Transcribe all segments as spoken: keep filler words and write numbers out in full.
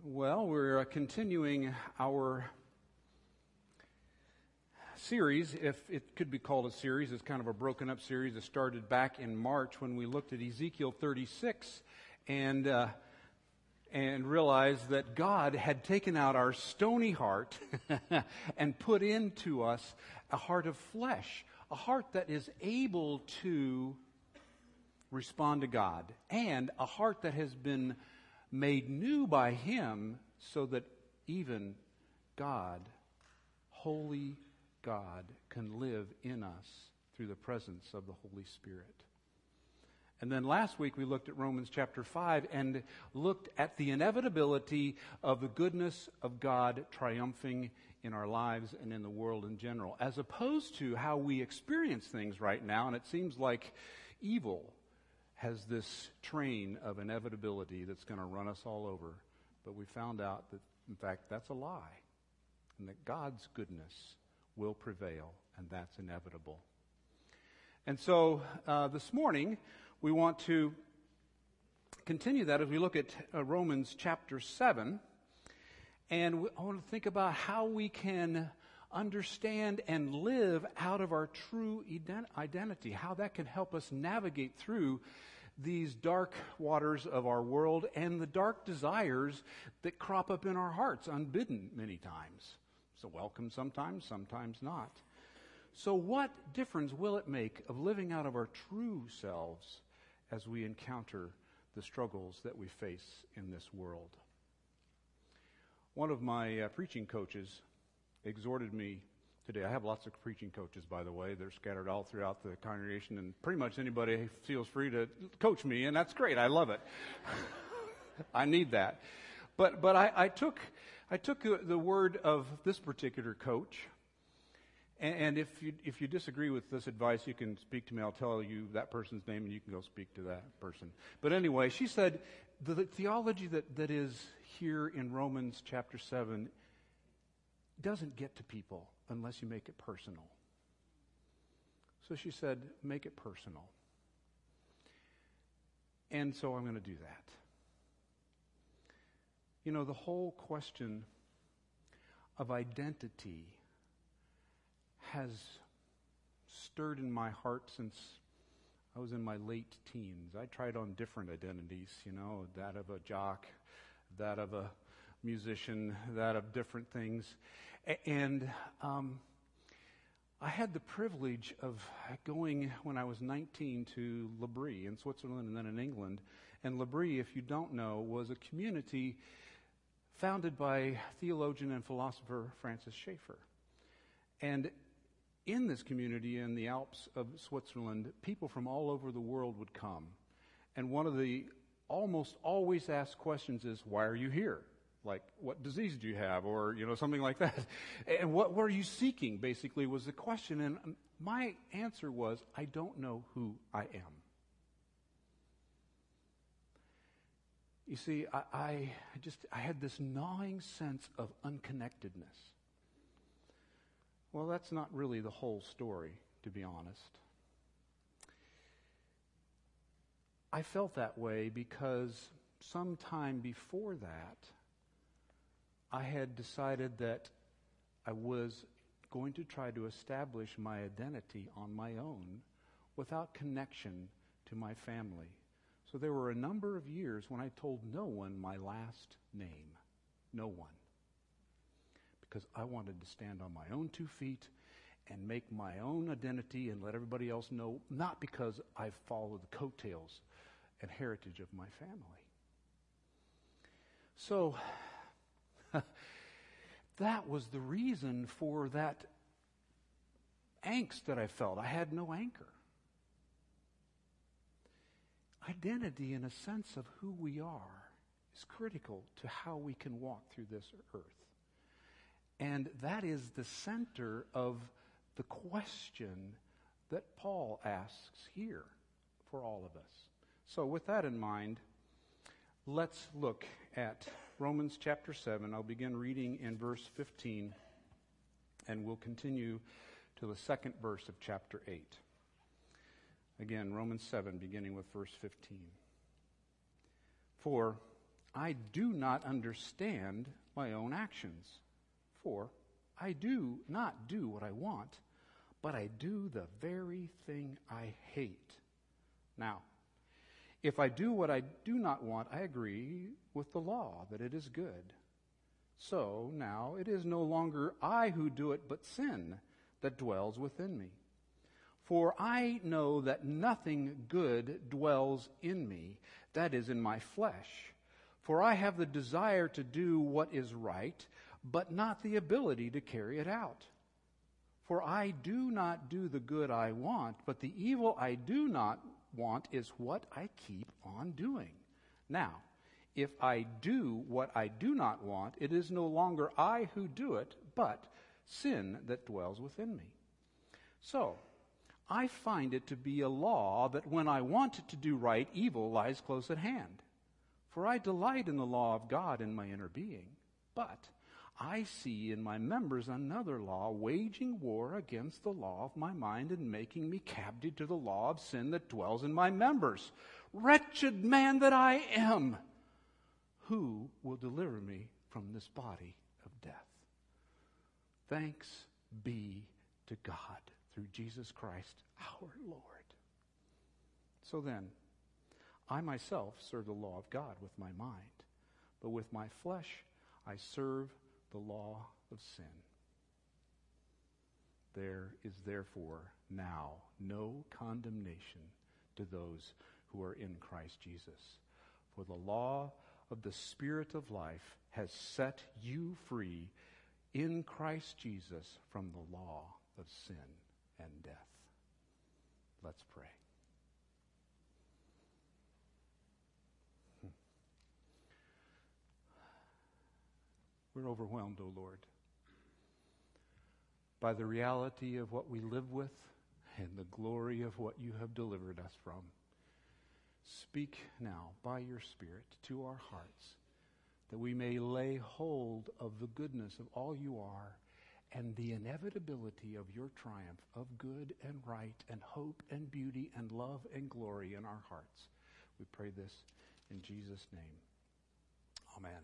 Well, we're uh, continuing our series, if it could be called a series. It's kind of a broken up series. It started back in March when we looked at Ezekiel thirty-six and uh, and realized that God had taken out our stony heart and put into us a heart of flesh, a heart that is able to respond to God, and a heart that has been made new by Him so that even God, holy God, can live in us through the presence of the Holy Spirit. And then last week we looked at Romans chapter five and looked at the inevitability of the goodness of God triumphing in our lives and in the world in general, as opposed to how we experience things right now. And it seems like evil has this train of inevitability that's going to run us all over. But we found out that, in fact, that's a lie, and that God's goodness will prevail, and that's inevitable. And so uh, this morning, we want to continue that as we look at uh, Romans chapter seven, and we, I want to think about how we can understand and live out of our true ident- identity, how that can help us navigate through these dark waters of our world and the dark desires that crop up in our hearts unbidden many times. So welcome sometimes, sometimes not. So what difference will it make of living out of our true selves as we encounter the struggles that we face in this world? One of my uh, preaching coaches exhorted me today. I have lots of preaching coaches, by the way. They're scattered all throughout the congregation, and pretty much anybody feels free to coach me, and that's great. I love it. I need that. But but I, I took I took the word of this particular coach, and, and if you if you disagree with this advice, you can speak to me. I'll tell you that person's name, and you can go speak to that person. But anyway, she said the, the theology that, that is here in Romans chapter seven doesn't get to people unless you make it personal. So she said, make it personal. And so I'm going to do that. You know, the whole question of identity has stirred in my heart since I was in my late teens. I tried on different identities, you know, that of a jock, that of a musician, that of different things. And um, I had the privilege of going when I was nineteen to L'Abri in Switzerland and then in England. And L'Abri, if you don't know, was a community founded by theologian and philosopher Francis Schaeffer. And in this community in the Alps of Switzerland, people from all over the world would come. And one of the almost always asked questions is, why are you here? Like, what disease do you have? Or, you know, something like that. And what were you seeking, basically, was the question. And my answer was, I don't know who I am. You see, I, I just, I had this gnawing sense of unconnectedness. Well, that's not really the whole story, to be honest. I felt that way because sometime before that, I had decided that I was going to try to establish my identity on my own without connection to my family. So there were a number of years when I told no one my last name. No one. Because I wanted to stand on my own two feet and make my own identity and let everybody else know, not because I followed the coattails and heritage of my family. So that was the reason for that angst that I felt. I had no anchor. Identity, in a sense of who we are, is critical to how we can walk through this earth. And that is the center of the question that Paul asks here for all of us. So with that in mind, let's look at Romans chapter seven. I'll begin reading in verse fifteen, and we'll continue to the second verse of chapter eight. Again, Romans seven, beginning with verse fifteen. For I do not understand my own actions. For I do not do what I want, but I do the very thing I hate. Now, if I do what I do not want, I agree with the law that it is good. So now it is no longer I who do it, but sin that dwells within me. For I know that nothing good dwells in me, that is, in my flesh. For I have the desire to do what is right, but not the ability to carry it out. For I do not do the good I want, but the evil I do not want is what I keep on doing. Now, if I do what I do not want, it is no longer I who do it, but sin that dwells within me. So, I find it to be a law that when I want to do right, evil lies close at hand. For I delight in the law of God in my inner being, but I see in my members another law, waging war against the law of my mind and making me captive to the law of sin that dwells in my members. Wretched man that I am! Who will deliver me from this body of death? Thanks be to God through Jesus Christ our Lord. So then, I myself serve the law of God with my mind, but with my flesh I serve the law of sin. There is therefore now no condemnation to those who are in Christ Jesus. For the law of the Spirit of life has set you free in Christ Jesus from the law of sin and death. Let's pray. Hmm. We're overwhelmed, O Lord, by the reality of what we live with and the glory of what you have delivered us from. Speak now by your Spirit to our hearts, that we may lay hold of the goodness of all you are and the inevitability of your triumph of good and right and hope and beauty and love and glory in our hearts. We pray this in Jesus' name. Amen.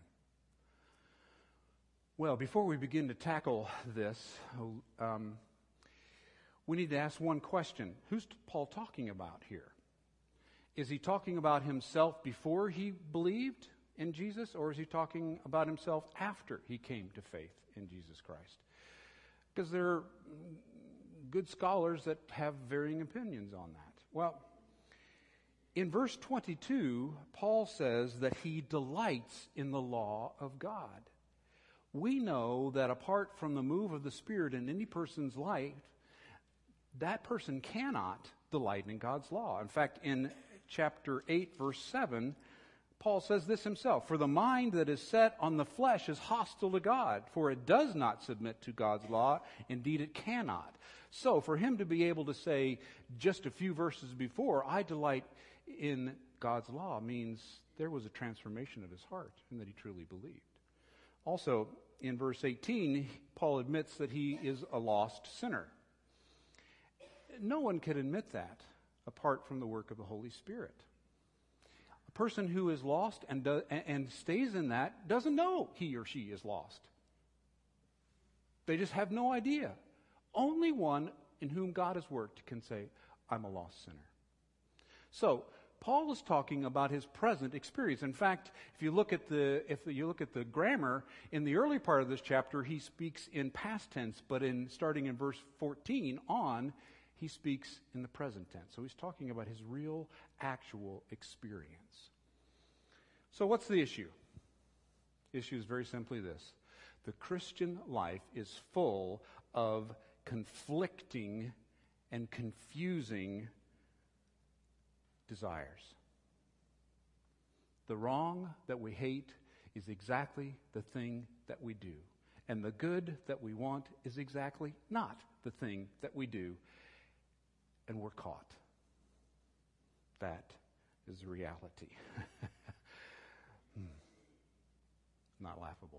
Well, before we begin to tackle this, um, we need to ask one question. Who's Paul talking about here? Is he talking about himself before he believed in Jesus, or is he talking about himself after he came to faith in Jesus Christ? Because there are good scholars that have varying opinions on that. Well, in verse twenty-two, Paul says that he delights in the law of God. We know that apart from the move of the Spirit in any person's life, that person cannot delight in God's law. In fact, in chapter eight, verse seven, Paul says this himself: "For the mind that is set on the flesh is hostile to God, for it does not submit to God's law. Indeed, it cannot." So, for him to be able to say just a few verses before, "I delight in God's law," means there was a transformation of his heart and that he truly believed. Also, in verse eighteen, Paul admits that he is a lost sinner. No one can admit that apart from the work of the Holy Spirit. A person who is lost and, do, and stays in that doesn't know he or she is lost. They just have no idea. Only one in whom God has worked can say, "I'm a lost sinner." So, Paul is talking about his present experience. In fact, if you look at the if you look at the grammar in the early part of this chapter, he speaks in past tense, but in starting in verse fourteen on, he speaks in the present tense. So he's talking about his real, actual experience. So what's the issue? The issue is very simply this: the Christian life is full of conflicting and confusing desires. The wrong that we hate is exactly the thing that we do. And the good that we want is exactly not the thing that we do. And we're caught. That is the reality. hmm. Not laughable.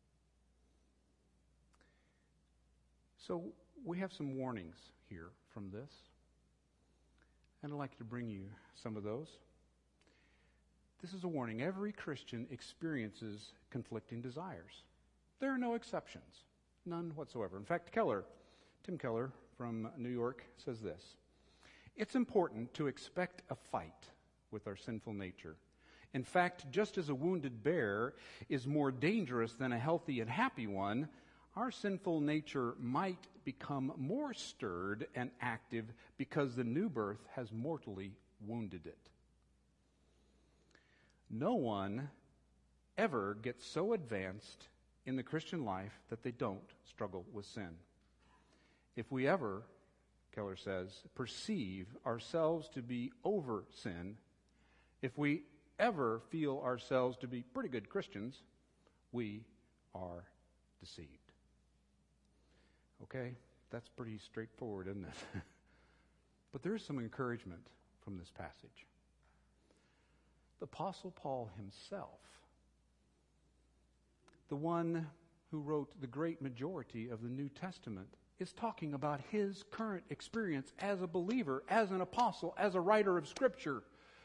So we have some warnings here from this. And I'd like to bring you some of those. This is a warning. Every Christian experiences conflicting desires. There are no exceptions. None whatsoever. In fact, Keller, Tim Keller from New York says this: it's important to expect a fight with our sinful nature. In fact, just as a wounded bear is more dangerous than a healthy and happy one, our sinful nature might become more stirred and active because the new birth has mortally wounded it. No one ever gets so advanced in the Christian life that they don't struggle with sin. If we ever, Keller says, perceive ourselves to be over sin, if we ever feel ourselves to be pretty good Christians, we are deceived. Okay, that's pretty straightforward, isn't it? But there is some encouragement from this passage. The Apostle Paul himself, the one who wrote the great majority of the New Testament, is talking about his current experience as a believer, as an apostle, as a writer of Scripture.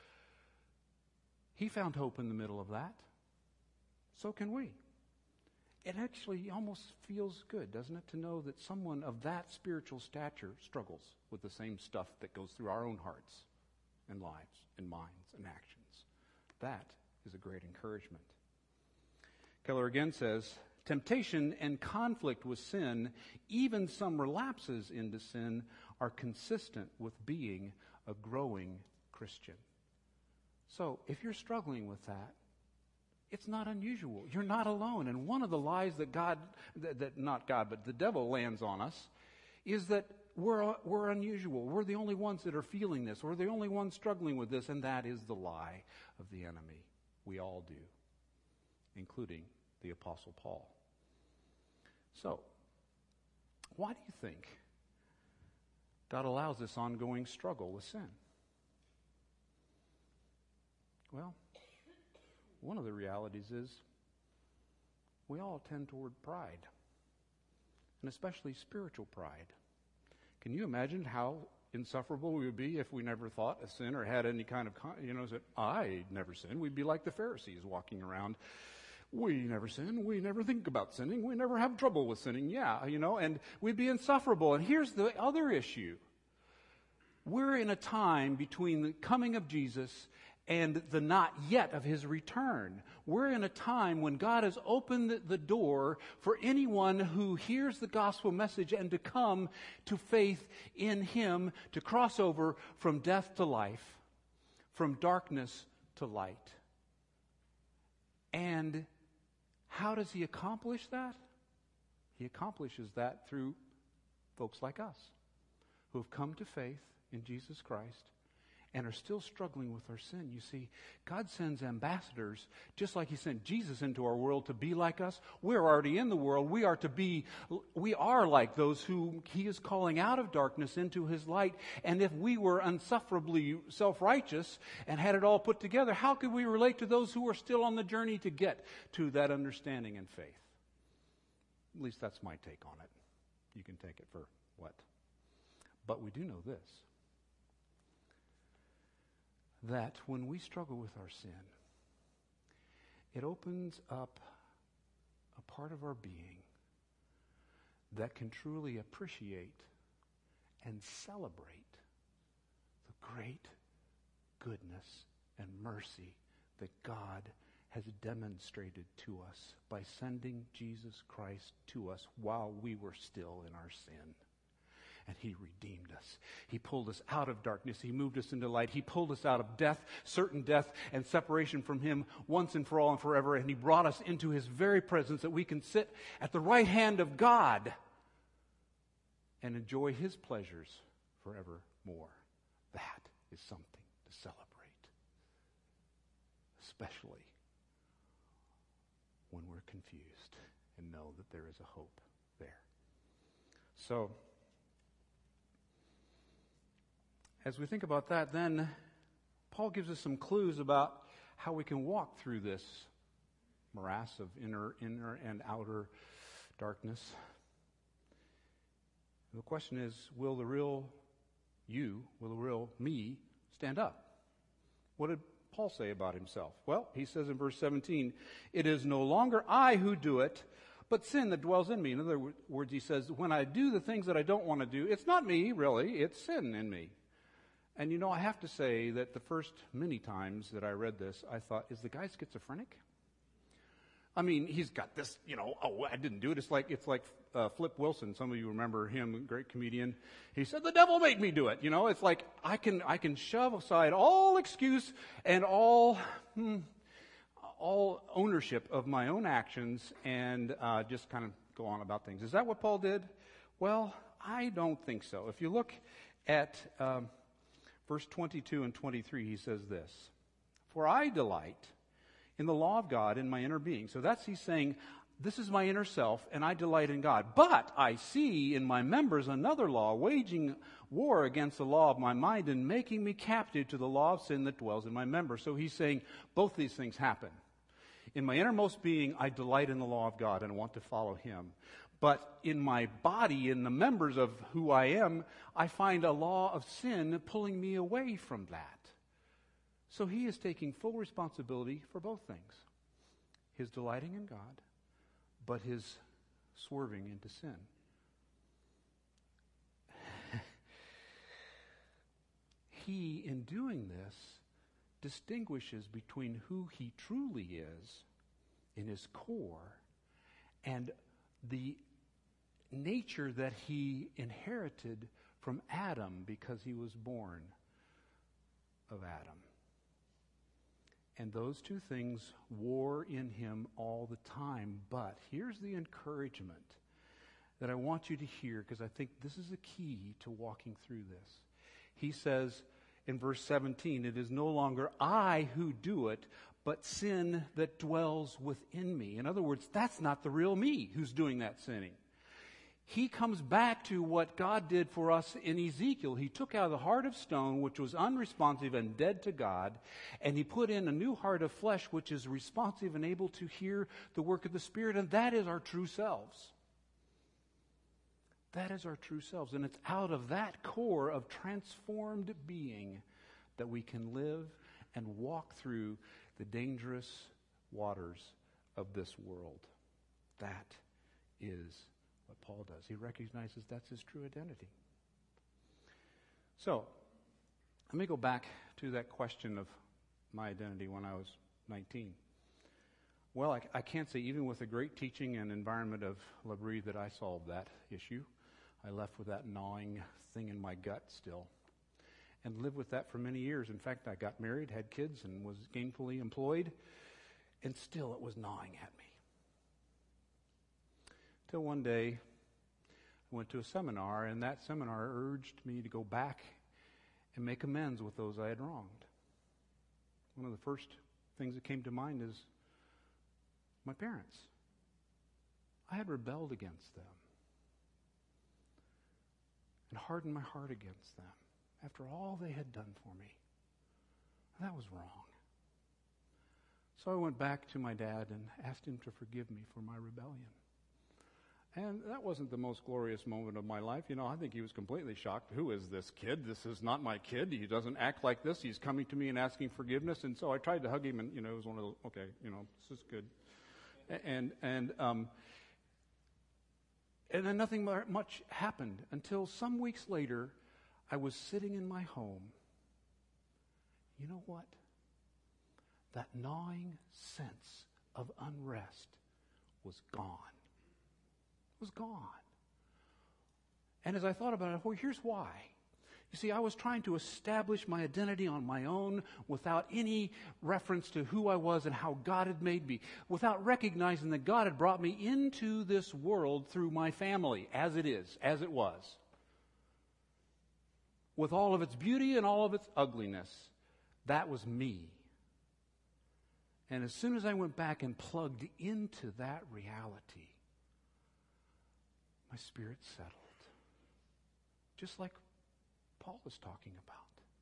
He found hope in the middle of that. So can we. It actually almost feels good, doesn't it, to know that someone of that spiritual stature struggles with the same stuff that goes through our own hearts and lives and minds and actions. That is a great encouragement. Keller again says, temptation and conflict with sin, even some relapses into sin, are consistent with being a growing Christian. So, if you're struggling with that, it's not unusual. You're not alone. And one of the lies that God, that, that not God, but the devil lands on us is that we're, we're unusual. We're the only ones that are feeling this. We're the only ones struggling with this. And that is the lie of the enemy. We all do, including the Apostle Paul. So, why do you think God allows this ongoing struggle with sin? Well, one of the realities is we all tend toward pride, and especially spiritual pride. Can you imagine how insufferable we would be if we never thought a sin or had any kind of, you know, said, I never sin? We'd be like the Pharisees walking around. We never sin. We never think about sinning. We never have trouble with sinning. Yeah, you know, and we'd be insufferable. And here's the other issue. We're in a time between the coming of Jesus and the not yet of his return. We're in a time when God has opened the door for anyone who hears the gospel message and to come to faith in him, to cross over from death to life, from darkness to light. And how does he accomplish that? He accomplishes that through folks like us who have come to faith in Jesus Christ and are still struggling with our sin. You see, God sends ambassadors, just like he sent Jesus into our world to be like us. We're already in the world. We are to be, we are like those who he is calling out of darkness into his light. And if we were unsufferably self-righteous and had it all put together, how could we relate to those who are still on the journey to get to that understanding and faith? At least that's my take on it. You can take it for what? But we do know this, that when we struggle with our sin, it opens up a part of our being that can truly appreciate and celebrate the great goodness and mercy that God has demonstrated to us by sending Jesus Christ to us while we were still in our sin. And he redeemed us. He pulled us out of darkness. He moved us into light. He pulled us out of death, certain death, and separation from him once and for all and forever. And he brought us into his very presence that we can sit at the right hand of God and enjoy his pleasures forevermore. That is something to celebrate, especially when we're confused and know that there is a hope there. So, as we think about that, then Paul gives us some clues about how we can walk through this morass of inner, inner and outer darkness. The question is, will the real you, will the real me stand up? What did Paul say about himself? Well, he says in verse seventeen, it is no longer I who do it, but sin that dwells in me. In other words, he says, when I do the things that I don't want to do, it's not me, really, it's sin in me. And you know, I have to say that the first many times that I read this, I thought, is the guy schizophrenic? I mean, he's got this, you know, oh, I didn't do it. It's like, it's like uh, Flip Wilson. Some of you remember him, great comedian. He said, the devil made me do it. You know, it's like I can, I can shove aside all excuse and all, hmm, all ownership of my own actions and uh, just kind of go on about things. Is that what Paul did? Well, I don't think so. If you look at um, verse twenty-two and twenty-three, he says this, for I delight in the law of God in my inner being. So that's, he's saying, this is my inner self, and I delight in God. But I see in my members another law, waging war against the law of my mind and making me captive to the law of sin that dwells in my members. So he's saying both these things happen. In my innermost being, I delight in the law of God and want to follow him. But in my body, in the members of who I am, I find a law of sin pulling me away from that. So he is taking full responsibility for both things. His delighting in God, but his swerving into sin. He, in doing this, distinguishes between who he truly is in his core and the nature that he inherited from Adam because he was born of Adam. And those two things war in him all the time. But here's the encouragement that I want you to hear, because I think this is the key to walking through this. He says in verse seventeen, it is no longer I who do it, but sin that dwells within me. In other words, that's not the real me who's doing that sinning. He comes back to what God did for us in Ezekiel. He took out the heart of stone, which was unresponsive and dead to God, and he put in a new heart of flesh, which is responsive and able to hear the work of the Spirit, and that is our true selves. That is our true selves, and it's out of that core of transformed being that we can live and walk through the dangerous waters of this world. That is what Paul does. He recognizes that's his true identity. So, let me go back to that question of my identity when I was nineteen. Well, I, I can't say even with the great teaching and environment of L'Abri that I solved that issue. I left with that gnawing thing in my gut still and lived with that for many years. In fact, I got married, had kids, and was gainfully employed, and still it was gnawing at me. Till one day, I went to a seminar, and that seminar urged me to go back and make amends with those I had wronged. One of the first things that came to mind is my parents. I had rebelled against them and hardened my heart against them after all they had done for me. That was wrong. So I went back to my dad and asked him to forgive me for my rebellion. And that wasn't the most glorious moment of my life. You know, I think he was completely shocked. Who is this kid? This is not my kid. He doesn't act like this. He's coming to me and asking forgiveness. And so I tried to hug him, and, you know, it was one of those, okay, you know, this is good. And, and, um, and then nothing much happened until some weeks later, I was sitting in my home. You know what? That gnawing sense of unrest was gone. Was gone. And as I thought about it, well, here's why. You see, I was trying to establish my identity on my own without any reference to who I was and how God had made me, without recognizing that God had brought me into this world through my family, as it is, as it was, with all of its beauty and all of its ugliness. That was me. And as soon as I went back and plugged into that reality, my spirit settled. Just like Paul is talking about.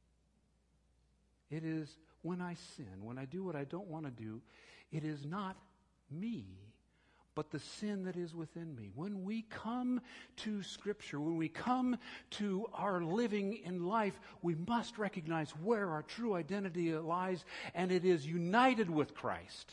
It is when I sin, when I do what I don't want to do, it is not me, but the sin that is within me. When we come to Scripture, when we come to our living in life, we must recognize where our true identity lies, and it is united with Christ.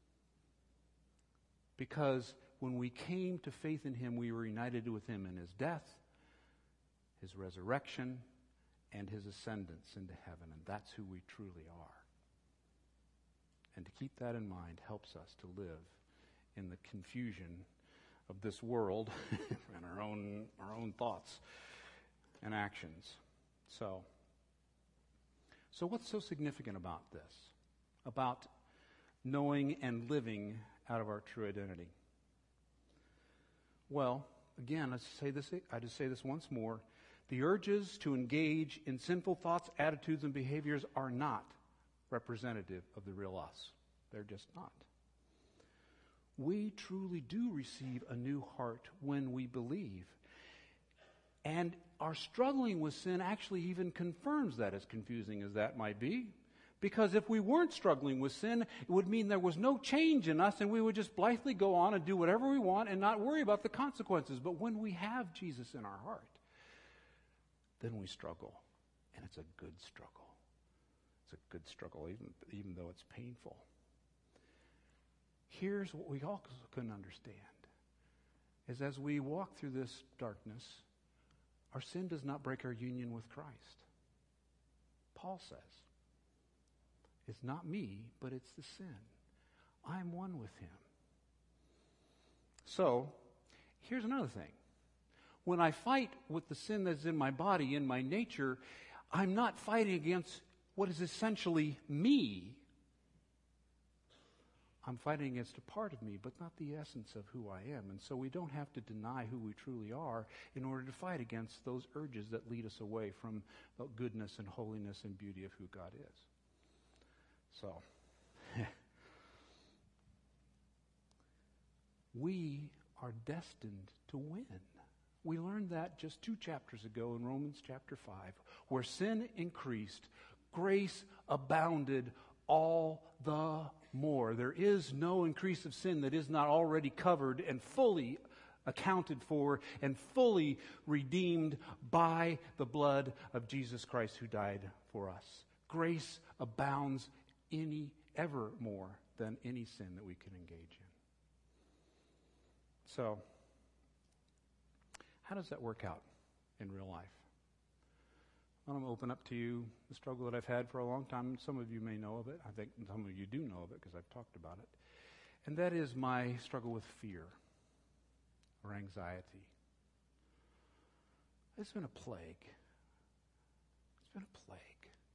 Because when we came to faith in Him, we were united with Him in His death, His resurrection, and His ascendance into heaven. And that's who we truly are. And to keep that in mind helps us to live in the confusion of this world and our own, our own thoughts and actions. So, so what's so significant about this? About knowing and living out of our true identity? Well, again, I say this, I just say this once more. The urges to engage in sinful thoughts, attitudes, and behaviors are not representative of the real us. They're just not. We truly do receive a new heart when we believe. And our struggling with sin actually even confirms that, as confusing as that might be. Because if we weren't struggling with sin, it would mean there was no change in us and we would just blithely go on and do whatever we want and not worry about the consequences. But when we have Jesus in our heart, then we struggle. And it's a good struggle. It's a good struggle, even, even though it's painful. Here's what we also couldn't understand, is as we walk through this darkness, our sin does not break our union with Christ. Paul says, it's not me, but it's the sin. I'm one with Him. So, here's another thing. When I fight with the sin that's in my body, in my nature, I'm not fighting against what is essentially me. I'm fighting against a part of me, but not the essence of who I am. And so we don't have to deny who we truly are in order to fight against those urges that lead us away from the goodness and holiness and beauty of who God is. So, we are destined to win. We learned that just two chapters ago in Romans chapter five, where sin increased, grace abounded all the more. There is no increase of sin that is not already covered and fully accounted for and fully redeemed by the blood of Jesus Christ who died for us. Grace abounds any ever more than any sin that we can engage in. So, how does that work out in real life? Well, I'm going to open up to you the struggle that I've had for a long time. Some of you may know of it. I think some of you do know of it because I've talked about it. And that is my struggle with fear or anxiety. It's been a plague. It's been a plague.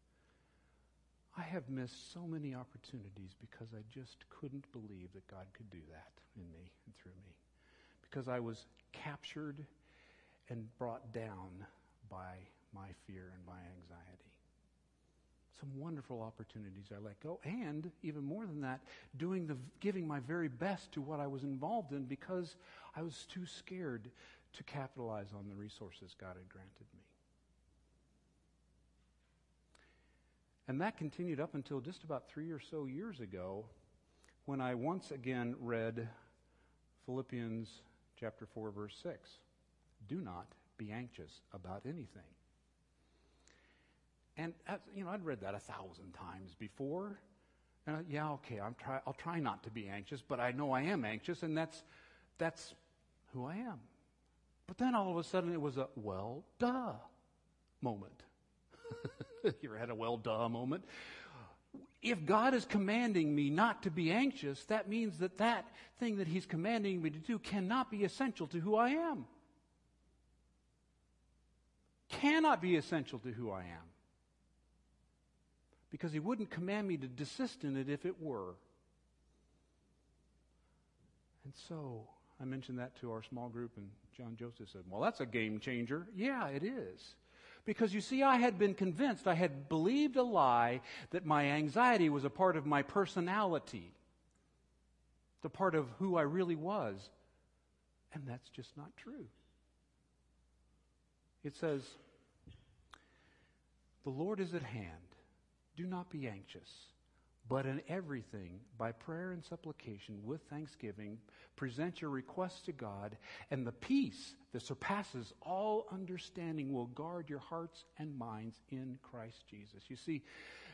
I have missed so many opportunities because I just couldn't believe that God could do that in me and through me. Because I was captured and brought down by my fear and my anxiety. Some wonderful opportunities I let go, and even more than that, doing the giving my very best to what I was involved in because I was too scared to capitalize on the resources God had granted me. And that continued up until just about three or so years ago, when I once again read Philippians chapter four, verse six. Do not be anxious about anything. And, you know, I'd read that a thousand times before. And, I, yeah, okay, I'm try, I'll try not to be anxious, but I know I am anxious, and that's that's who I am. But then all of a sudden it was a, well, duh moment. You ever had a well, duh moment? If God is commanding me not to be anxious, that means that that thing that He's commanding me to do cannot be essential to who I am. Cannot be essential to who I am. Because He wouldn't command me to desist in it if it were. And so, I mentioned that to our small group, and John Joseph said, well, that's a game changer. Yeah, it is. Because you see, I had been convinced, I had believed a lie that my anxiety was a part of my personality. The part of who I really was. And that's just not true. It says, the Lord is at hand. Do not be anxious, But in everything, by prayer and supplication, with thanksgiving, present your requests to God, and the peace that surpasses all understanding will guard your hearts and minds in Christ Jesus. You see,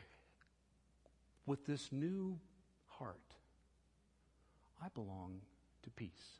with this new heart, I belong to peace.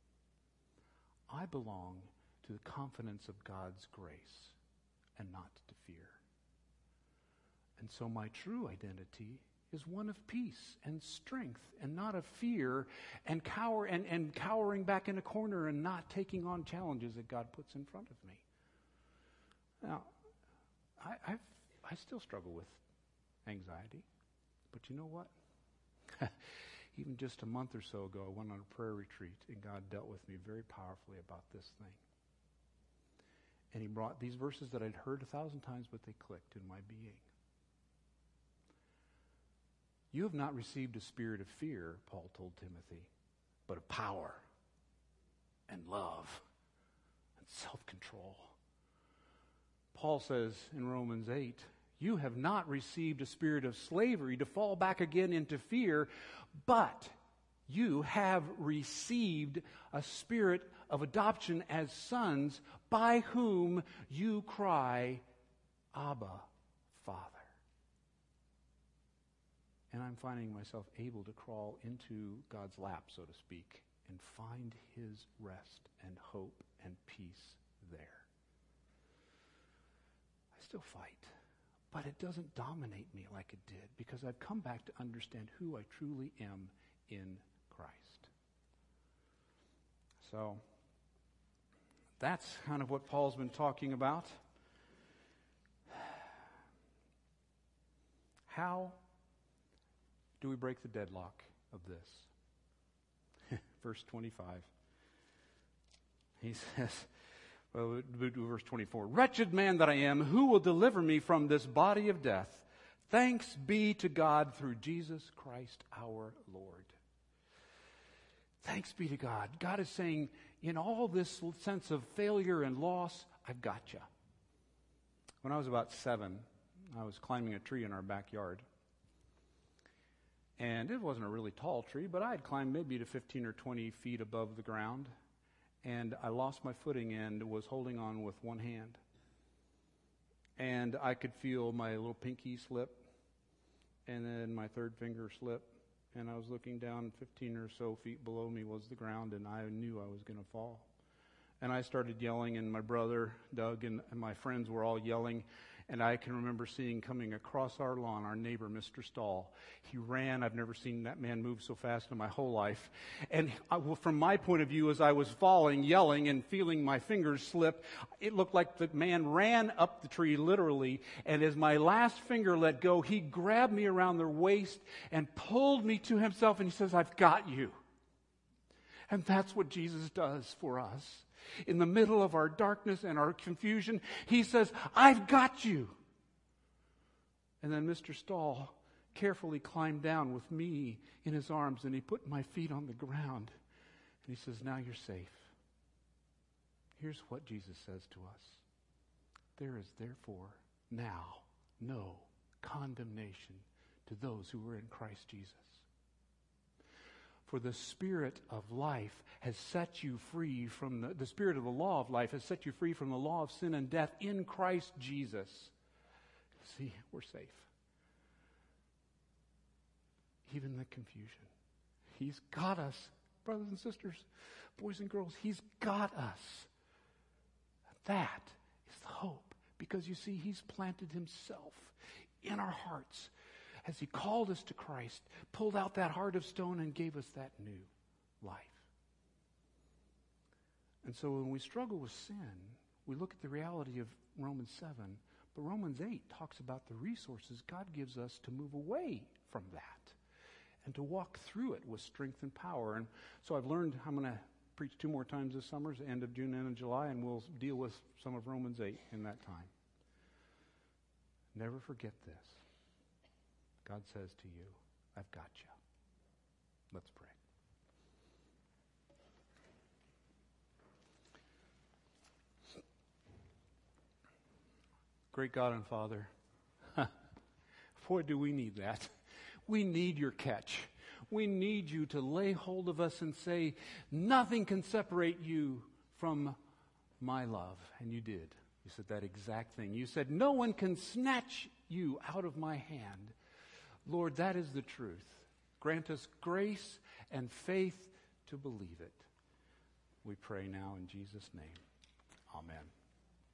I belong to the confidence of God's grace and not to fear. And so my true identity is one of peace and strength and not of fear and cower and, and cowering back in a corner and not taking on challenges that God puts in front of me. Now, I, I've, I still struggle with anxiety, but you know what? Even just a month or so ago, I went on a prayer retreat, and God dealt with me very powerfully about this thing. And he brought these verses that I'd heard a thousand times, but they clicked in my being. You have not received a spirit of fear, Paul told Timothy, but of power and love and self-control. Paul says in Romans eight, you have not received a spirit of slavery to fall back again into fear, but you have received a spirit of adoption as sons, by whom you cry, Abba, Father. And I'm finding myself able to crawl into God's lap, so to speak, and find his rest and hope and peace there. I still fight, but it doesn't dominate me like it did, because I've come back to understand who I truly am in Christ. So that's kind of what Paul's been talking about. How do we break the deadlock of this? Verse twenty-five. He says, well, verse twenty-four, wretched man that I am, who will deliver me from this body of death? Thanks be to God through Jesus Christ our Lord. Thanks be to God. God is saying, in all this sense of failure and loss, I've got you. When I was about seven, I was climbing a tree in our backyard. And it wasn't a really tall tree, but I had climbed maybe to fifteen or twenty feet above the ground. And I lost my footing and was holding on with one hand. And I could feel my little pinky slip, and then my third finger slip. And I was looking down, fifteen or so feet below me was the ground, and I knew I was going to fall. And I started yelling, and my brother, Doug, and, and my friends were all yelling. And I can remember seeing coming across our lawn our neighbor, Mister Stahl. He ran. I've never seen that man move so fast in my whole life. And I, well, from my point of view, as I was falling, yelling, and feeling my fingers slip, it looked like the man ran up the tree, literally. And as my last finger let go, he grabbed me around the waist and pulled me to himself. And he says, I've got you. And that's what Jesus does for us. In the middle of our darkness and our confusion, he says, I've got you. And then Mister Stahl carefully climbed down with me in his arms, and he put my feet on the ground. And he says, now you're safe. Here's what Jesus says to us. There is therefore now no condemnation to those who are in Christ Jesus. For the Spirit of life has set you free from the, the Spirit of the law of life has set you free from the law of sin and death in Christ Jesus. See, we're safe. Even the confusion. He's got us, brothers and sisters, boys and girls. He's got us. That is the hope. Because you see, he's planted himself in our hearts as he called us to Christ, pulled out that heart of stone and gave us that new life. And so when we struggle with sin, we look at the reality of Romans seven, but Romans eight talks about the resources God gives us to move away from that and to walk through it with strength and power. And so I've learned, I'm going to preach two more times this summer, end of June and end of July, and we'll deal with some of Romans eight in that time. Never forget this. God says to you, I've got you. Let's pray. Great God and Father, boy, do we need that. We need your catch. We need you to lay hold of us and say, nothing can separate you from my love. And you did. You said that exact thing. You said, no one can snatch you out of my hand. Lord, that is the truth. Grant us grace and faith to believe it. We pray now in Jesus' name.